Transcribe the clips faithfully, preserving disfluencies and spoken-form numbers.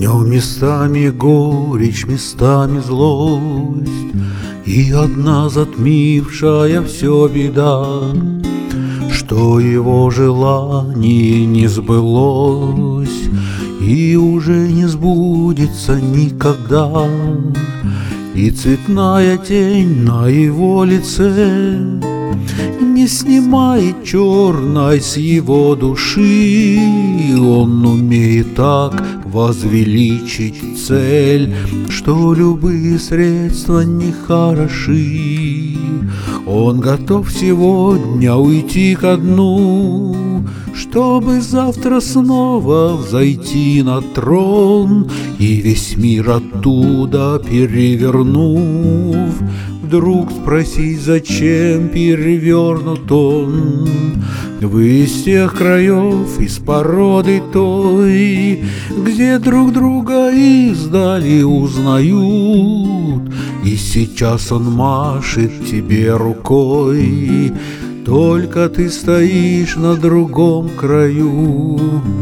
нем местами горечь, местами злость, и одна затмившая все беда, что его желание не сбылось и уже не сбудется никогда. И цветная тень на его лице не снимает черной с его души. Он умеет так возвеличить цель, что любые средства не хороши. Он готов сегодня уйти ко дну, чтобы завтра снова взойти на трон, и весь мир оттуда перевернув, вдруг спросить, зачем перевернут он. Вы из тех краев, из породы той, где друг друга издали узнают, и сейчас он машет тебе рукой, только ты стоишь на другом краю.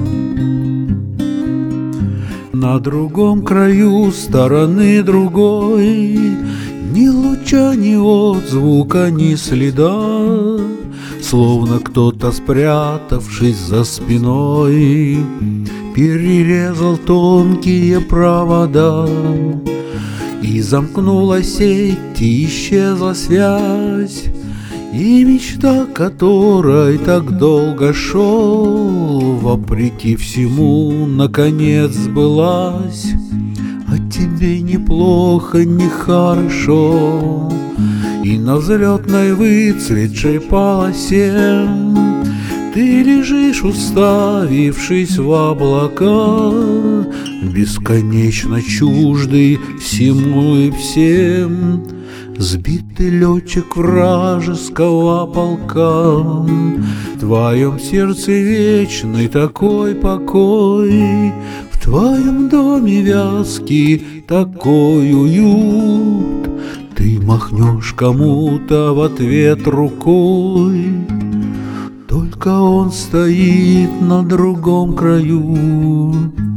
На другом краю стороны другой, ни луча, ни отзвука, ни следа, словно кто-то, спрятавшись за спиной, перерезал тонкие провода. И замкнулась сеть, и исчезла связь, и мечта, которой так долго шел, вопреки всему, наконец сбылась. А тебе неплохо, нехорошо, и на взлетной выцветшей полосе ты лежишь, уставившись в облака, бесконечно чуждый всему и всем. Сбитый летчик вражеского полка, в твоем сердце вечный такой покой, в твоем доме вязкий такой уют. Ты махнешь кому-то в ответ рукой, только он стоит на другом краю.